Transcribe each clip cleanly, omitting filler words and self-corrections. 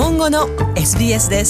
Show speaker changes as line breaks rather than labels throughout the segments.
本語の SBS です。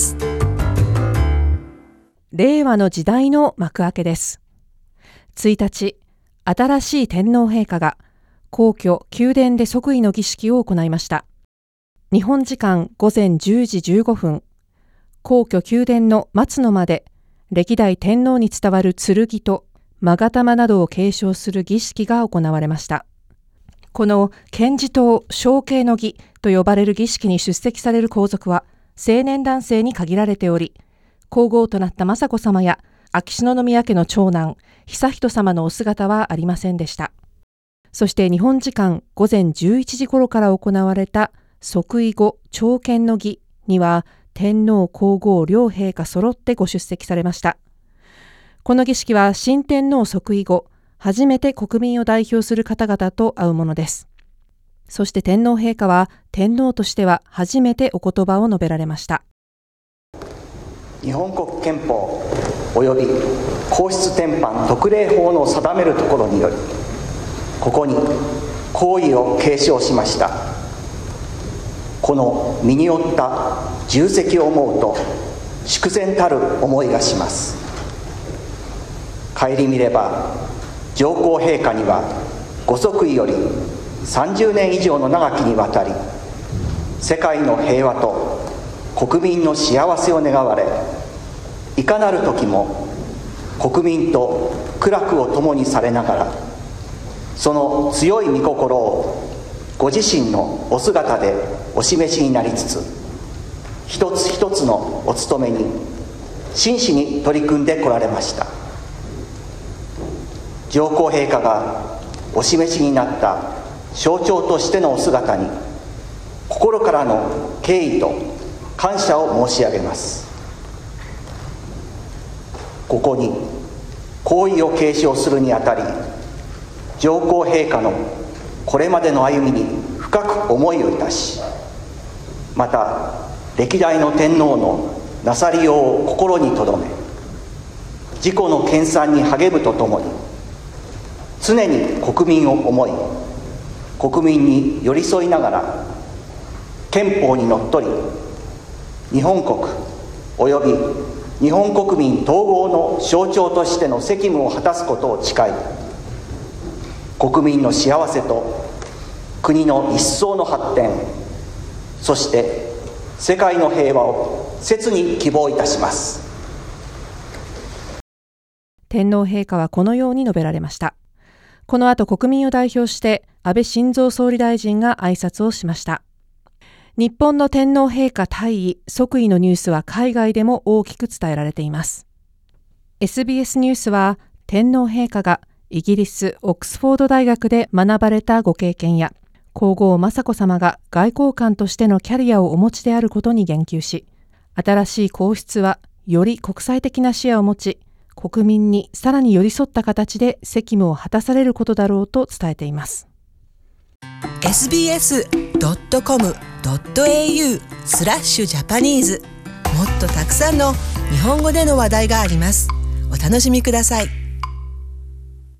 令和の時代の幕開けです。1日、新しい天皇陛下が皇居・宮殿で即位の儀式を行いました。日本時間午前10時15分、皇居・宮殿の松の間で歴代天皇に伝わる剣と勾玉などを継承する儀式が行われました。この献辞塔承継の儀と呼ばれる儀式に出席される皇族は成年男性に限られており、皇后となった雅子さまや秋篠宮家の長男悠仁さまのお姿はありませんでした。そして日本時間午前11時頃から行われた即位後朝見の儀には天皇皇后両陛下揃ってご出席されました。この儀式は新天皇即位後初めて国民を代表する方々と会うものです。そして天皇陛下は天皇としては初めてお言葉を述べられました。
日本国憲法及び皇室典範特例法の定めるところにより、ここに皇位を継承しました。この身によった重責を思うと祝然たる思いがします。顧みれば上皇陛下にはご即位より30年以上の長きにわたり、世界の平和と国民の幸せを願われ、いかなる時も国民と苦楽を共にされながら、その強い御心をご自身のお姿でお示しになりつつ、一つ一つのお務めに真摯に取り組んでこられました。上皇陛下がお示しになった象徴としてのお姿に、心からの敬意と感謝を申し上げます。ここに皇位を継承するにあたり、上皇陛下のこれまでの歩みに深く思いをいたし、また歴代の天皇のなさりようを心に留め、自己の研鑽に励むとともに、常に国民を思い、国民に寄り添いながら、憲法にのっとり、日本国および日本国民統合の象徴としての責務を果たすことを誓い、国民の幸せと国の一層の発展、そして世界の平和を切に希望いたします。
天皇陛下はこのように述べられました。この後、国民を代表して安倍晋三総理大臣が挨拶をしました。日本の天皇陛下退位・即位のニュースは海外でも大きく伝えられています。SBS ニュースは、天皇陛下がイギリス・オックスフォード大学で学ばれたご経験や、皇后雅子さまが外交官としてのキャリアをお持ちであることに言及し、新しい皇室はより国際的な視野を持ち、国民にさらに寄り添った形で責務を果たされることだろうと伝えています。
sbs.com.au/Japanese もっとたくさんの日本語での話題があります。お楽しみください。